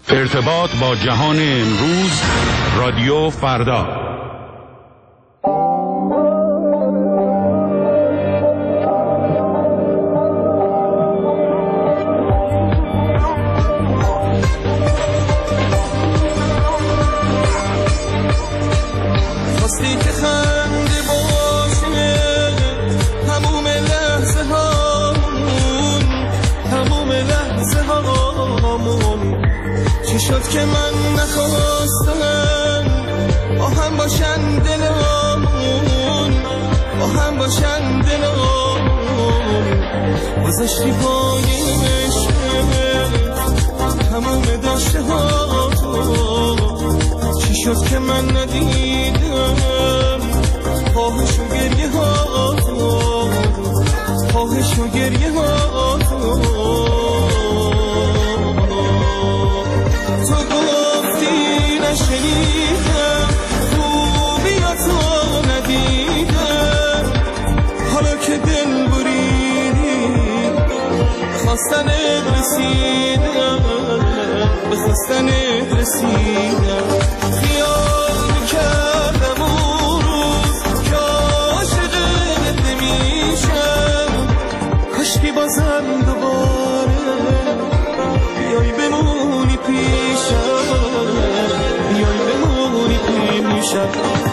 ارتباط با جهان امروز، رادیو فردا. خواستی که خنده باشه تموم لحظه هامون، تموم لحظه هامون. چی شد که من نخواستم با هم باشن دلامون، با هم باشن دلامون. گذاشتی پای عشق تموم داشته ها تو. چی شد که من ندیدم خواهش و گریه ها تو، خواهش و گریه ها تو. تو گفتی نشنیدم، خوبیاتو ندیدم. حالا که دل بریدی خواستنت رسیدم، به خواستنت رسیدم. خیال میکردم اون روز که عاشقت نمیشم، کاشکی بازم دوباره بیای بمونی پیشم، بیای بمونی پیشم.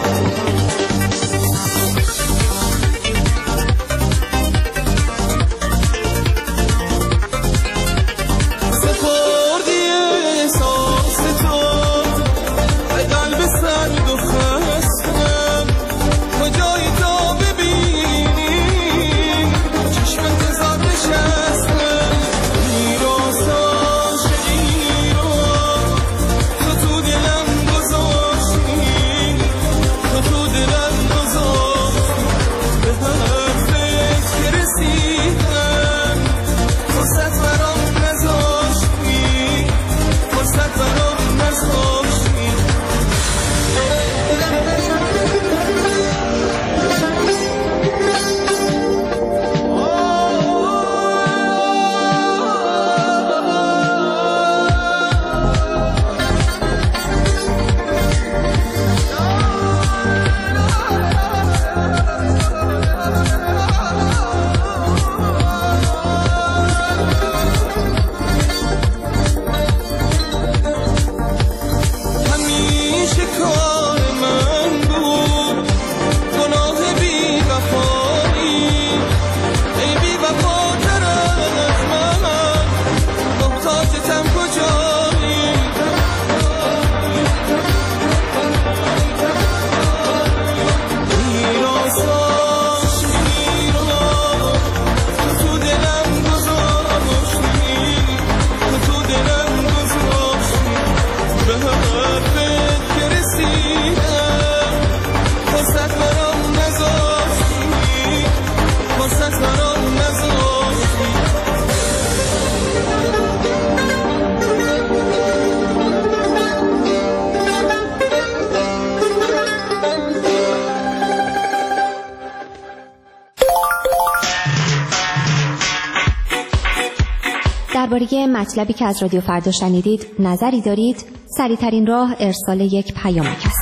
درباره مطلبی که از رادیو فردا شنیدید نظری دارید؟ سریع‌ترین راه ارسال یک پیامک است.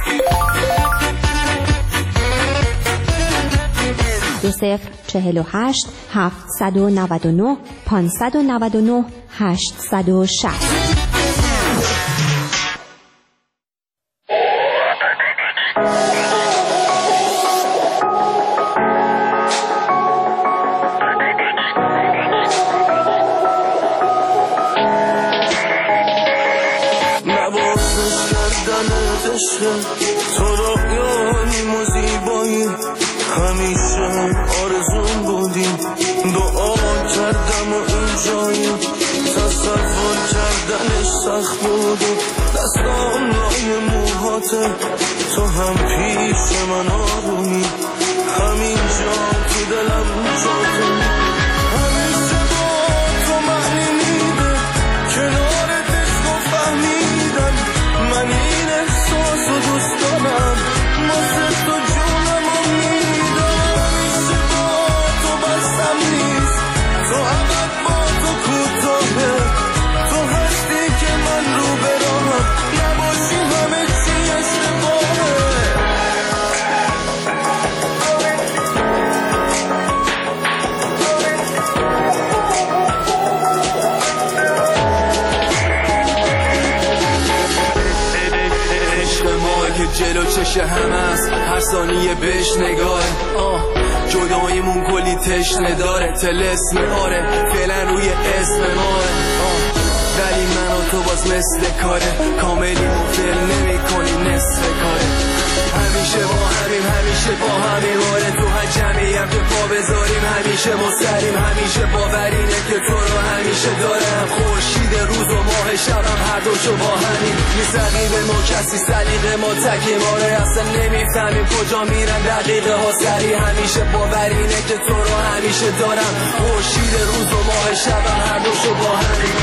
2048 799 599 860. تو رویانیم و زیبایی همیشه آرزون بودیم، دعا کردم و اینجایی تصور کردنش سخت بود. دستام لای موهاته تو هم پیش من آرومی، همینجا تو دلم جاته. همیشه با تو معنی میده کنارت عشق و فهمیدم من این احساس و دوست دارم، واسه تو جونم و میدم. همیشه با تو بستم نیست، تو عقب با تو کوتاهه، تو هستی که من رو برم جلو چش همه است، هر ثانیه بهش نگاه. جداییمون کلی تشنه داره، طلسم آره فعلا روی اسم ماه. ولی من و تو باز مثل کاره، کاملی مفل نمی کنی نصف کاره. همیشه با همیم، همیشه با همیم، آره تو هر جمعیم که پا بذاریم همیشه مستریم. همیشه باورینه که تو رو همیشه دارم، خورشید روز و ماه شبم هر دوشو با همین. نیست رقیب ما کسی، سلیقه ما تکیم، آره اصلا نمیفهمیم کجا میرن دقیقه ها سری. همیشه باورینه که تو رو همیشه دارم، خورشید روز و ماه شبم هر دوشو با همین.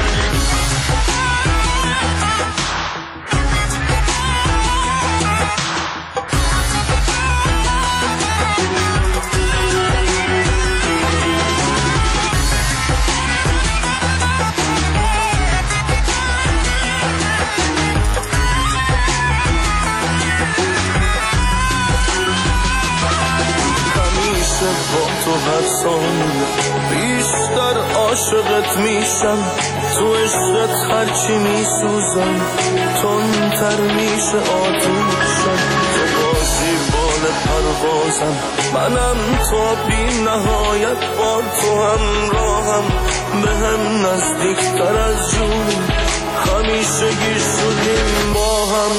با تو هر ثانیه بیشتر عاشقت میشم، تو عشقت هرچی میسوزم تندتر میشه آتوشم. تو باشی بال پروازم، منم تا بی نهایت با تو همراهم، به هم نزدیکتر از جون همیشه گیر شدیم با هم.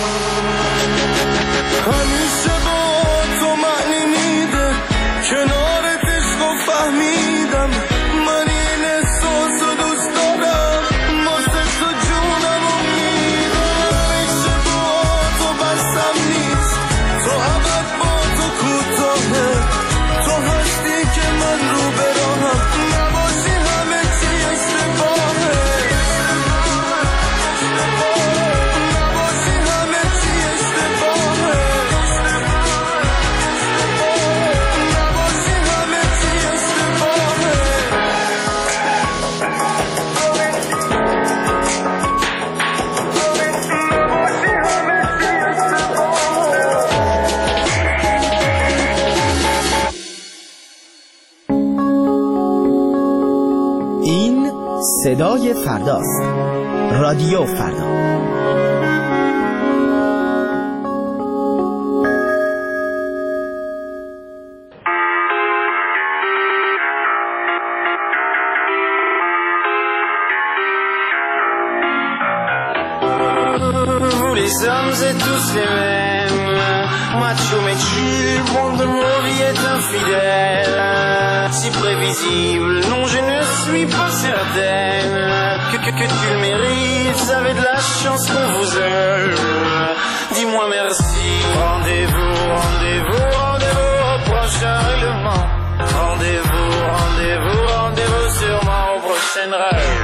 همیشه با تو معنی میده کنارت عشق و فهمیدم، من این احساس رو دوست دارم، واسه تو جونم و میدم. همیشه با تو بسم نیست، تو ابد با تو کوتاهه، تو هستی که من رو به راهم، نباشی همه چی اشتباهه، نباشی همه چی اشتباهه. این صدای فرداست. رادیو فردا. Les hommes et tous les mêmes, macho mais chill, bande de mauviettes infidèles. Si prévisible, non je ne suis pas certaine que tu le mérites, vous avez de la chance qu'on vous aime. Dis-moi merci. Rendez-vous, rendez-vous, rendez-vous au prochain règlement. Rendez-vous, rendez-vous, rendez-vous sûrement au prochain rêve.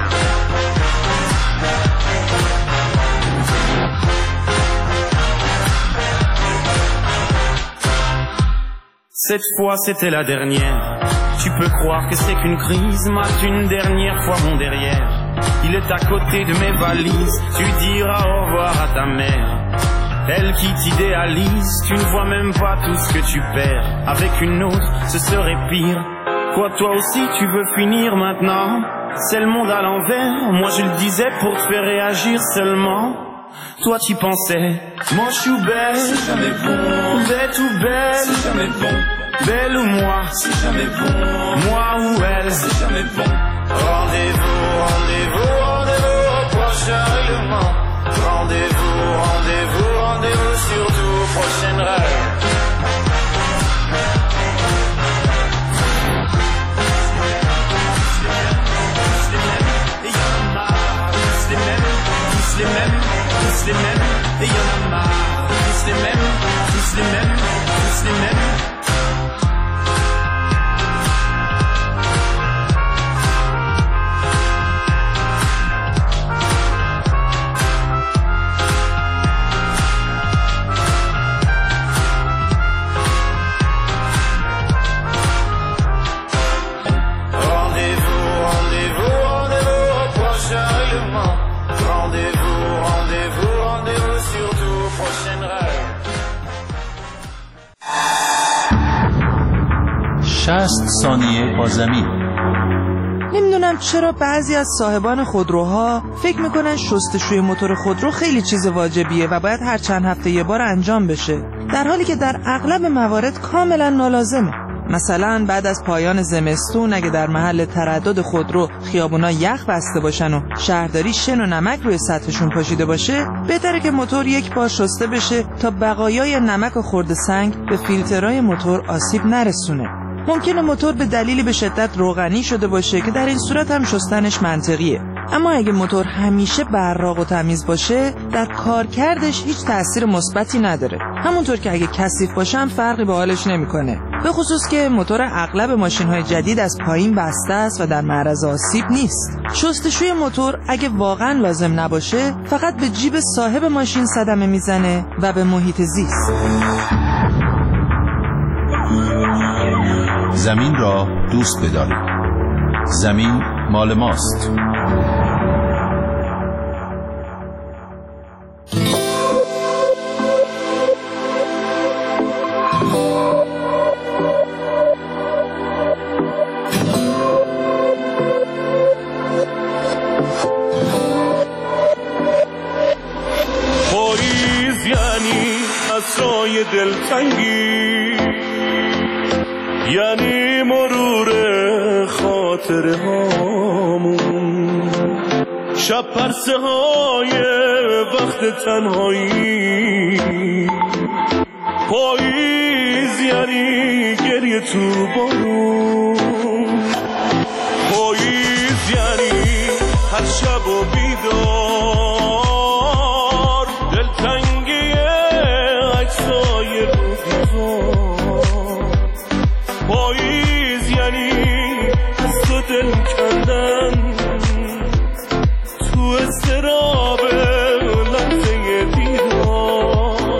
Cette fois c'était la dernière. Tu peux croire que c'est qu'une crise, mate une dernière fois mon derrière. Il est à côté de mes valises, tu diras au revoir à ta mère. Elle qui t'idéalise, tu ne vois même pas tout ce que tu perds. Avec une autre, ce serait pire. Quoi, toi aussi tu veux finir maintenant? C'est le monde à l'envers, moi je le disais pour te faire réagir seulement. Toi tu pensais, moi je suis belle, c'est jamais bon. Bête ou belle, c'est jamais bon. Belle ou moi, c'est jamais bon. Moi ou elle, c'est jamais bon. Rendez-vous, rendez-vous, rendez-vous au prochain règlement. Rendez-vous, rendez-vous, rendez-vous surtout au prochain rêve. Tous les mêmes, et y'en a marre. Tous les mêmes, tous les mêmes, tous les mêmes. Rendez-vous, rendez-vous, rendez-vous au prochain règlement. Rendez-vous, rendez-vous, rendez-vous surtout au prochain rêve. 60 ثانیه با زمین. نمیدونم نمیدونم چرا بعضی از صاحبان خودروها فکر میکنن شستشوی موتور خودرو خیلی چیز واجبیه و باید هر چند هفته یه بار انجام بشه، در حالی که در اغلب موارد کاملا نالازمه. مثلا بعد از پایان زمستون اگه در محل تردد خودرو خیابونا یخ بسته باشن و شهرداری شن و نمک روی سطحشون پاشیده باشه، بهتره که موتور یک بار شسته بشه تا بقایای نمک و خرد سنگ به فیلترهای موتور آسیب نرسونه. ممکنه موتور به دلیلی به شدت روغنی شده باشه که در این صورت هم شستنش منطقیه، اما اگه موتور همیشه براق و تمیز باشه در کارکردش هیچ تأثیر مثبتی نداره، همونطور که اگه کثیف باشه هم فرقی به حالش نمیکنه، به خصوص که موتور اغلب ماشین‌های جدید از پایین بسته است و در معرض آسیب نیست. شستشوی موتور اگه واقعا لازم نباشه فقط به جیب صاحب ماشین صدمه میزنه و به محیط زیست. زمین را دوست بدارید. زمین مال ماست. پاییز یعنی عصای دلتنگی، یعنی مرور خاطره هامون، شب پرسه های وقت تنهایی. پاییز یعنی گریه تو بارون، پاییز یعنی هر شب و بیدار، دلتنگی عکسای روزگار. پاییز یعنی از تو دل کندن تو اضطراب لحظه دیدار،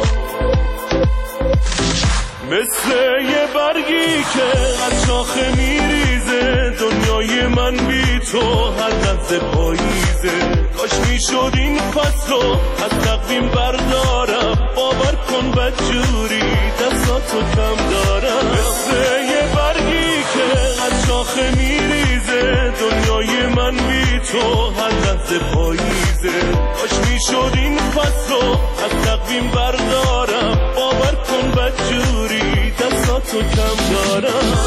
مثل یه برگی که از شاخه میریزه. دنیای من بی تو هر لحظه پاییزه. کاش میشد این فصلو از تقویم بردارم، باور کن بدجوری دستاتو کم دارم. مثل یه برگی که از شاخه میریزه. دنیای من بی تو هر لحظه پاییزه. کاش میشد این فصلو از تقویم بردارم، باور کن بدجوری دستاتو کم دارم.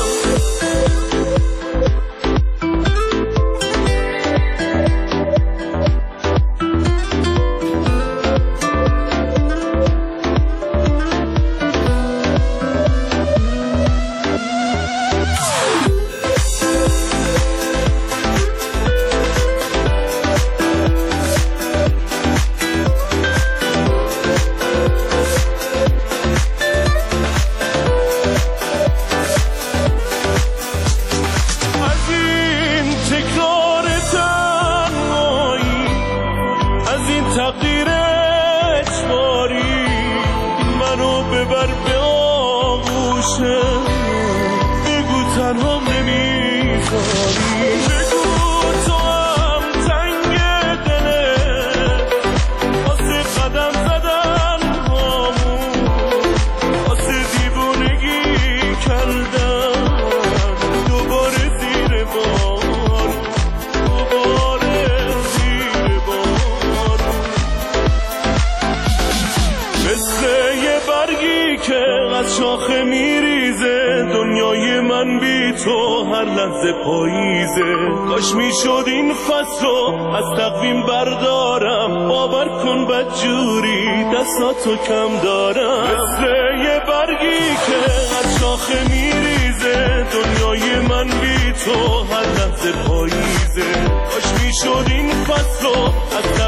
شاخه میریزه. دنیای من بی تو هر لحظه پاییزه. کاش میشد این فصلو از تقویم بردارم، باور کن بدجوری دستاتو کم دارم. مثل یه برگی که از شاخه میریزه. دنیای من بی تو هر لحظه پاییزه. کاش میشد این فصلو از